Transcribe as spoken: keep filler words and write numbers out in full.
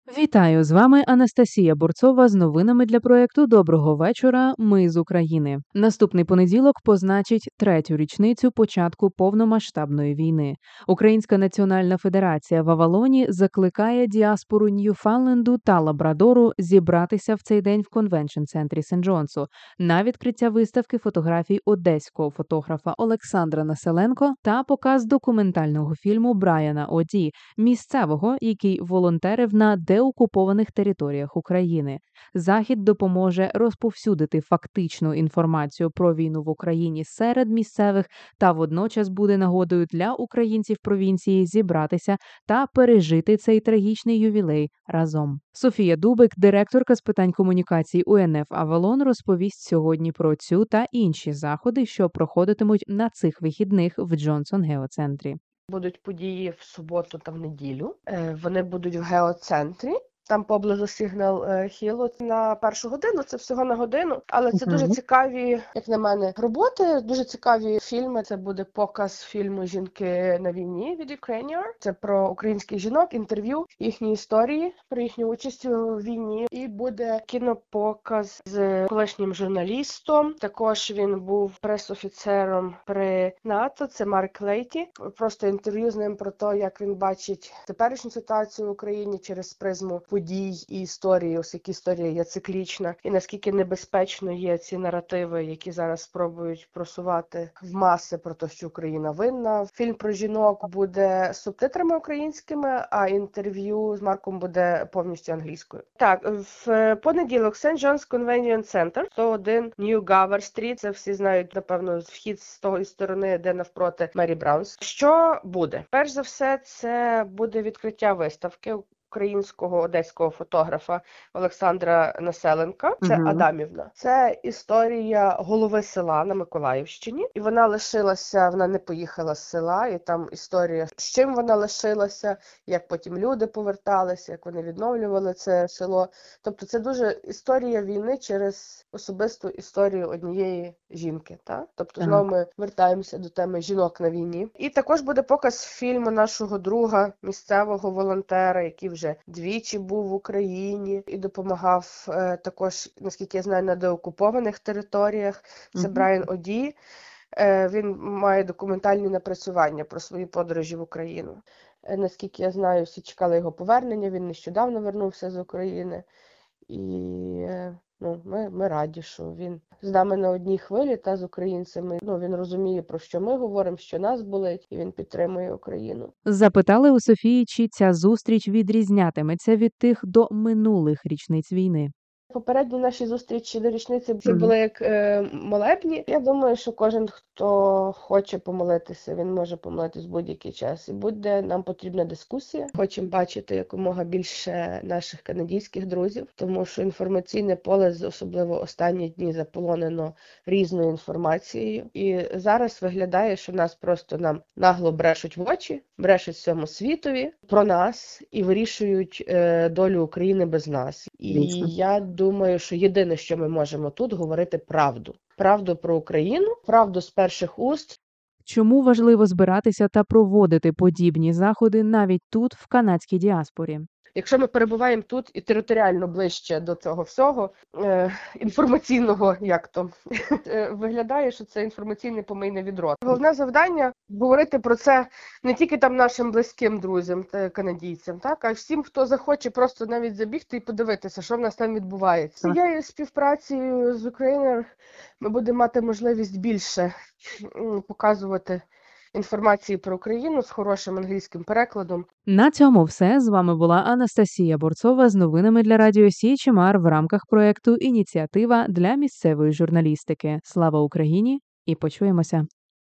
Вітаю! З вами Анастасія Бурцова з новинами для проекту «Доброго вечора. Ми з України». Наступний понеділок позначить третю річницю початку повномасштабної війни. Українська національна федерація в Авалоні закликає діаспору Ньюфаундленду та Лабрадору зібратися в цей день в конвеншн-центрі Сент-Джонсу на відкриття виставки фотографій одеського фотографа Олександра Населенко та показ документального фільму Брайана О'Ді, місцевого, який волонтерив на деокупованих територіях України. Захід допоможе розповсюдити фактичну інформацію про війну в Україні серед місцевих та водночас буде нагодою для українців провінції зібратися та пережити цей трагічний ювілей разом. Софія Дубик, директорка з питань комунікацій У Ен Еф Авалон, розповість сьогодні про цю та інші заходи, що проходитимуть на цих вихідних в Джонсон Геоцентрі. Будуть події в суботу та в неділю. Вони будуть в геоцентрі. Там поблизу Сігнал Хілу на першу годину, це всього на годину. Але це дуже цікаві, як на мене, роботи, дуже цікаві фільми. Це буде показ фільму «Жінки на війні» від Ukrainian. Це про українських жінок, інтерв'ю, їхні історії, про їхню участь у війні. І буде кінопоказ з колишнім журналістом. Також він був прес-офіцером при НАТО, це Марк Лейті. Просто інтерв'ю з ним про те, як він бачить теперішню ситуацію в Україні через призму подій і історії, оскільки історія є циклічна, і наскільки небезпечно є ці наративи, які зараз спробують просувати в маси про те, що Україна винна. Фільм про жінок буде з субтитрами українськими, а інтерв'ю з Марком буде повністю англійською. Так, в понеділок Сент Джонс Convention Center, сто один New Gower Street, це всі знають, напевно, вхід з того сторони, де навпроти Мері Браунс. Що буде? Перш за все, це буде відкриття виставки українського одеського фотографа Олександра Населенка, це uh-huh. Адамівна. Це історія голови села на Миколаївщині. І вона лишилася, вона не поїхала з села, і там історія, з чим вона лишилася, як потім люди поверталися, як вони відновлювали це село. Тобто це дуже історія війни через особисту історію однієї жінки. Та? Тобто знову uh-huh. ми вертаємося до теми жінок на війні. І також буде показ фільму нашого друга, місцевого волонтера, який вже двічі був в Україні і допомагав е, також, наскільки я знаю, на деокупованих територіях. Це uh-huh. Брайан О'Ді. Е, він має документальні напрацювання про свої подорожі в Україну. Е, наскільки я знаю, всі чекали його повернення, він нещодавно вернувся з України. І е, ну, ми, ми раді, що він з нами на одній хвилі та з українцями. Ну, він розуміє, про що ми говоримо, що нас болить, і він підтримує Україну. Запитали у Софії, чи ця зустріч відрізнятиметься від тих до минулих річниць війни. Попередні наші зустрічі до річниці всі були як е, молебні. Я думаю, що кожен, хто хоче помолитися, він може помолитись в будь-який час. І буде нам потрібна дискусія. Хочемо бачити якомога більше наших канадійських друзів, тому що інформаційне поле, особливо останні дні, заполонено різною інформацією. І зараз виглядає, що нас просто нам нагло брешуть в очі, брешуть всьому світові про нас і вирішують е, долю України без нас. І Вічно. я думаю, що єдине, що ми можемо тут, говорити правду. Правду про Україну, правду з перших уст. Чому важливо збиратися та проводити подібні заходи навіть тут, в канадській діаспорі? Якщо ми перебуваємо тут і територіально ближче до цього всього, е, інформаційного, як то, е, виглядає, що це інформаційне помийне відро. Головне завдання – говорити про це не тільки там нашим близьким друзям та канадійцям, так, а всім, хто захоче просто навіть забігти і подивитися, що в нас там відбувається. Цією співпрацею з Ukrainian ми будемо мати можливість більше показувати інформації про Україну з хорошим англійським перекладом. На цьому все. З вами була Анастасія Бурцова з новинами для Радіо Сі Ейч Ем Ар в рамках проєкту «Ініціатива для місцевої журналістики». Слава Україні! І почуємося!